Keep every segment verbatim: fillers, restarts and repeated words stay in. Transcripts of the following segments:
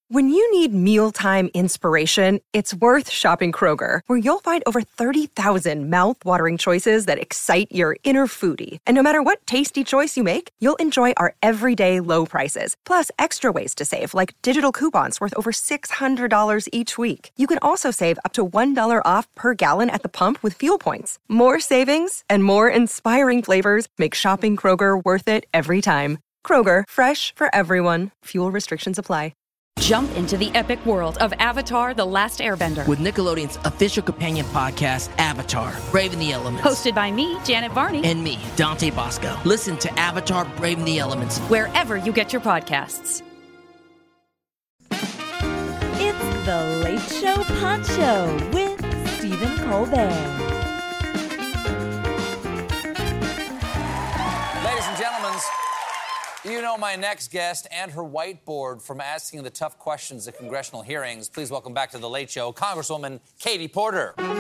When you need mealtime inspiration, it's worth shopping Kroger, where you'll find over thirty thousand mouth-watering choices that excite your inner foodie. And no matter what tasty choice you make, you'll enjoy our everyday low prices, plus extra ways to save, like digital coupons worth over six hundred dollars each week. You can also save up to one dollar off per gallon at the pump with fuel points. More savings and more inspiring flavors make shopping Kroger worth it every time. Kroger, fresh for everyone. Fuel restrictions apply. Jump into the epic world of Avatar: The Last Airbender. With Nickelodeon's official companion podcast, Avatar: Brave in the Elements. Hosted by me, Janet Varney. And me, Dante Bosco. Listen to Avatar: Brave in the Elements wherever you get your podcasts. It's The Late Show Poncho with Stephen Colbert. Ladies and gentlemen, you know my next guest and her whiteboard from asking the tough questions at congressional hearings. Please welcome back to The Late Show, Congresswoman Katie Porter. Uh,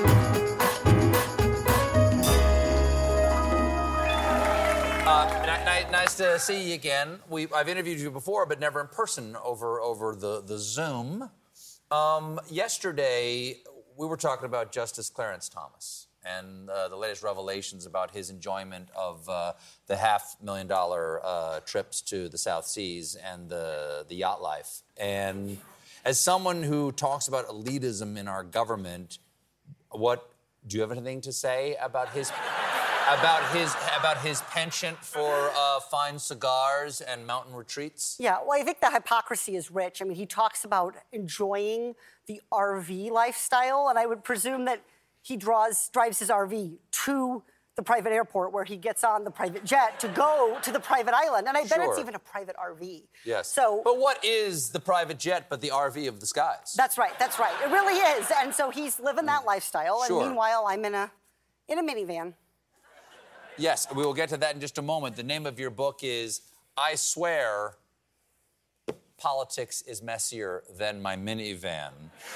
n- n- nice to see you again. We, I've interviewed you before, but never in person over, over the, the Zoom. Um, yesterday, we were talking about Justice Clarence Thomas and uh, the latest revelations about his enjoyment of uh, the half million dollar uh, trips to the South Seas and the, the yacht life. And as someone who talks about elitism in our government, what do you have anything to say about his about his about his penchant for uh, fine cigars and mountain retreats? Yeah, well, I think the hypocrisy is rich. I mean, he talks about enjoying the R V lifestyle, and I would presume that he draws, drives his R V to the private airport where he gets on the private jet to go to the private island. And I bet Sure. it's even a private R V. Yes. So, but what is the private jet but the R V of the skies? That's right, that's right. It really is. And so he's living that lifestyle. Sure. And meanwhile, I'm in a in a minivan. Yes, we will get to that in just a moment. The name of your book is I Swear Politics is Messier Than My Minivan.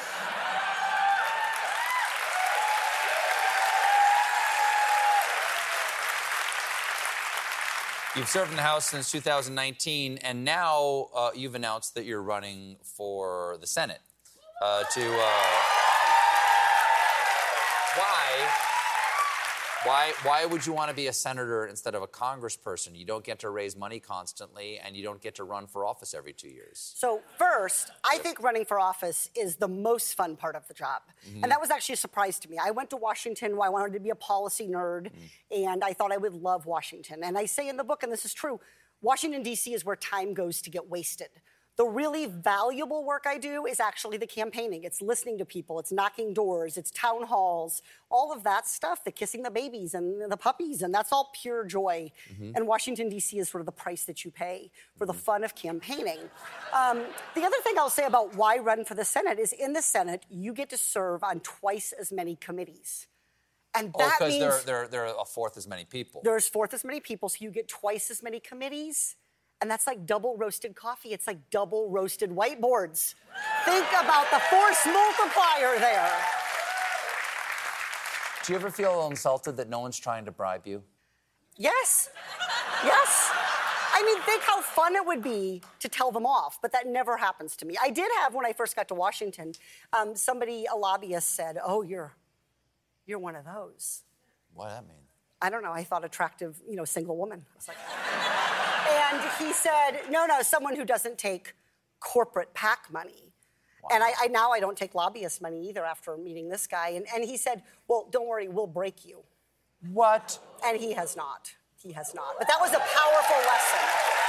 You've served in the House since two thousand nineteen, and now uh, you've announced that you're running for the Senate. Uh, to uh, why? Why? Why would you want to be a senator instead of a congressperson? You don't get to raise money constantly, and you don't get to run for office every two years. So first, I think running for office is the most fun part of the job. Mm-hmm. And that was actually a surprise to me. I went to Washington where I wanted to be a policy nerd, mm. and I thought I would love Washington. And I say in the book, and this is true, Washington, D C is where time goes to get wasted. The really valuable work I do is actually the campaigning. It's listening to people, it's knocking doors, it's town halls, all of that stuff, the kissing the babies and the puppies, and that's all pure joy. Mm-hmm. And Washington, D C is sort of the price that you pay for the fun of campaigning. Um, the other thing I'll say about why run for the Senate is in the Senate, you get to serve on twice as many committees. And that oh, because means there, there, there are a fourth as many people. There's fourth as many people, so you get twice as many committees. And that's like double roasted coffee. It's like double roasted whiteboards. Think about the force multiplier there. Do you ever feel insulted that no one's trying to bribe you? Yes. Yes. I mean, think how fun it would be to tell them off, but that never happens to me. I did have, when I first got to Washington, um, somebody, a lobbyist said, oh, you're, you're one of those. What does that mean? I don't know. I thought attractive, you know, single woman. I was like... And he said, no, no, someone who doesn't take corporate PAC money. Wow. And I, I now I don't take lobbyist money either after meeting this guy. And, and he said, well, don't worry, we'll break you. What? And he has not. He has not. But that was a powerful lesson.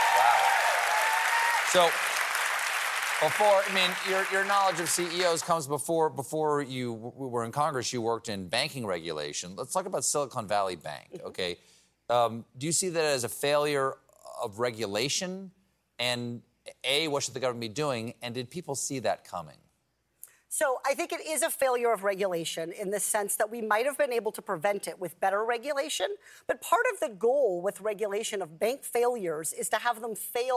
Wow. So, before, I mean, your, your knowledge of C E Os comes before, before you w- were in Congress, you worked in banking regulation. Let's talk about Silicon Valley Bank, okay? Um, do you see that as a failure of regulation? And A, what should the government be doing? And did people see that coming? So I think it is a failure of regulation in the sense that we might have been able to prevent it with better regulation. But part of the goal with regulation of bank failures is to have them fail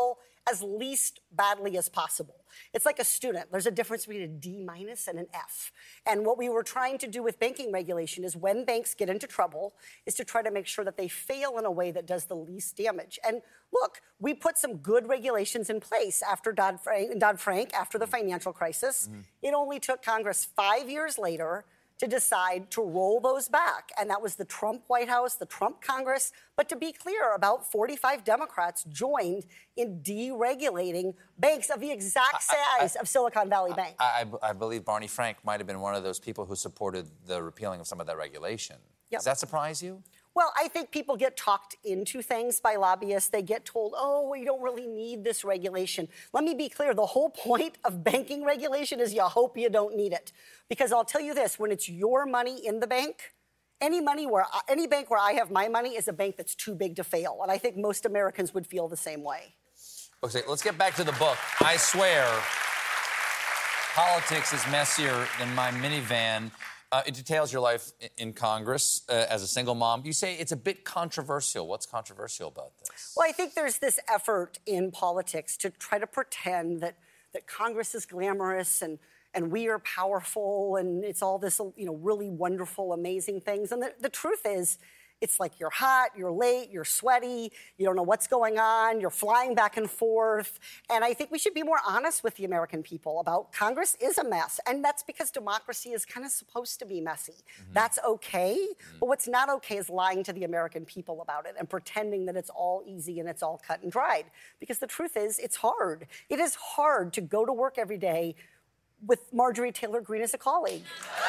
as least badly as possible. It's like a student. There's a difference between a D minus and an F. And what we were trying to do with banking regulation is when banks get into trouble is to try to make sure that they fail in a way that does the least damage. And look, we put some good regulations in place after Dodd-Frank, Dodd-Frank after the financial crisis. Mm-hmm. It only took Congress five years later to decide to roll those back. And that was the Trump White House, the Trump Congress. But to be clear, about forty-five Democrats joined in deregulating banks of the exact size I, I, of Silicon Valley Bank. I, I, I believe Barney Frank might have been one of those people who supported the repealing of some of that regulation. Yep. Does that surprise you? Well, I think people get talked into things by lobbyists. They get told, oh, we don't really need this regulation. Let me be clear. The whole point of banking regulation is you hope you don't need it. Because I'll tell you this, when it's your money in the bank, any money where any bank where I have my money is a bank that's too big to fail. And I think most Americans would feel the same way. Okay, let's get back to the book. I swear, politics is messier than my minivan. Uh, it details your life in Congress uh, as a single mom. You say it's a bit controversial. What's controversial about this? Well, I think there's this effort in politics to try to pretend that, that Congress is glamorous and, and we are powerful and it's all this, you know, really wonderful, amazing things. And the, the truth is, it's like you're hot, you're late, you're sweaty, you don't know what's going on, you're flying back and forth. And I think we should be more honest with the American people about Congress is a mess. And that's because democracy is kind of supposed to be messy. Mm-hmm. That's okay. Mm-hmm. But what's not okay is lying to the American people about it and pretending that it's all easy and it's all cut and dried. Because the truth is, it's hard. It is hard to go to work every day with Marjorie Taylor Greene as a colleague.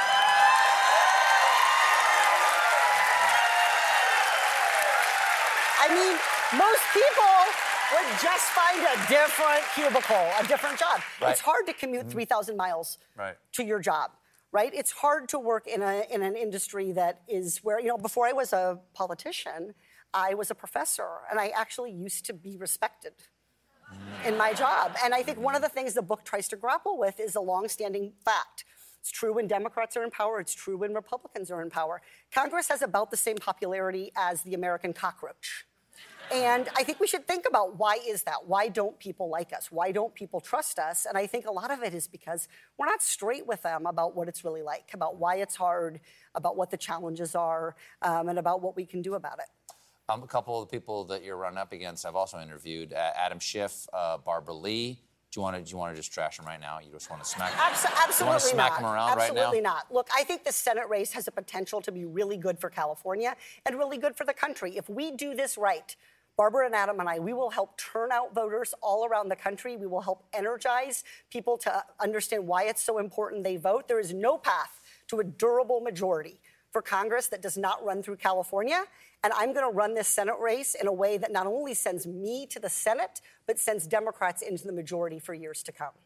I mean, most people would just find a different cubicle, a different job. Right. It's hard to commute mm-hmm. three thousand miles right. to your job, right? It's hard to work in, a, in an industry that is where, you know, before I was a politician, I was a professor, and I actually used to be respected mm. in my job. And I think one of the things the book tries to grapple with is a longstanding fact. It's true when Democrats are in power. It's true when Republicans are in power. Congress has about the same popularity as the American cockroach. And I think we should think about why is that? Why don't people like us? Why don't people trust us? And I think a lot of it is because we're not straight with them about what it's really like, about why it's hard, about what the challenges are, um, and about what we can do about it. Um, a couple of the people that you're running up against I've also interviewed. Uh, Adam Schiff, uh, Barbara Lee. Do you want to? Do you want to just trash them right now? You just want to smack? Abs- absolutely you want to smack not. them around absolutely right now? not. Look, I think the Senate race has the potential to be really good for California and really good for the country. If we do this right, Barbara and Adam and I, we will help turn out voters all around the country. We will help energize people to understand why it's so important they vote. There is no path to a durable majority for Congress that does not run through California. And I'm going to run this Senate race in a way that not only sends me to the Senate, but sends Democrats into the majority for years to come.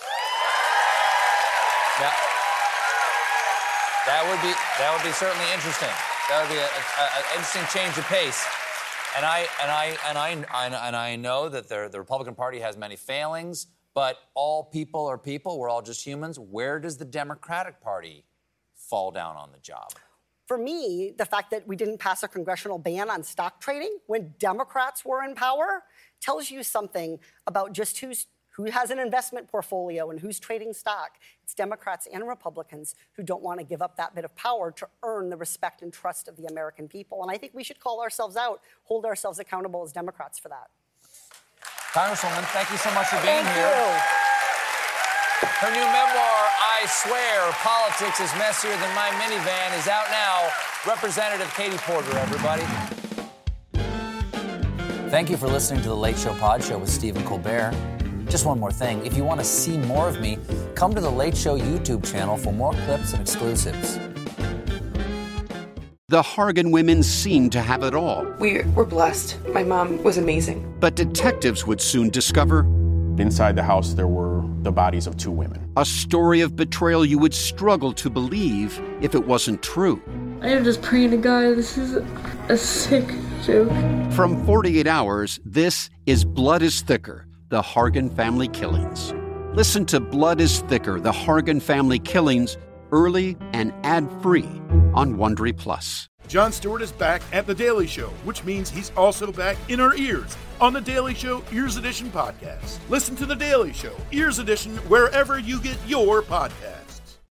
Yeah. That would be that would be certainly interesting. That would be an interesting change of pace. And I and I and I and I know that the, the Republican Party has many failings, but all people are people. We're all just humans. Where does the Democratic Party fall down on the job? For me, the fact that we didn't pass a congressional ban on stock trading when Democrats were in power tells you something about just who's who has an investment portfolio and who's trading stock. It's Democrats and Republicans who don't want to give up that bit of power to earn the respect and trust of the American people. And I think we should call ourselves out, hold ourselves accountable as Democrats for that. Congresswoman, thank you so much for being thank here. You. Her new memoir, I Swear, Politics is Messier Than My Minivan, is out now. Representative Katie Porter, everybody. Thank you for listening to The Late Show Pod Show with Stephen Colbert. Just one more thing. If you want to see more of me, come to The Late Show YouTube channel for more clips and exclusives. The Hargan women seemed to have it all. We were blessed. My mom was amazing. But detectives would soon discover... Inside the house, there were the bodies of two women. A story of betrayal you would struggle to believe if it wasn't true. I am just praying to God, this is a, a sick joke. From forty-eight hours, this is Blood is Thicker, The Hargan Family Killings. Listen to Blood is Thicker, The Hargan Family Killings, early and ad-free on Wondery Plus. Jon Stewart is back at The Daily Show, which means he's also back in our ears on The Daily Show Ears Edition podcast. Listen to The Daily Show Ears Edition wherever you get your podcasts.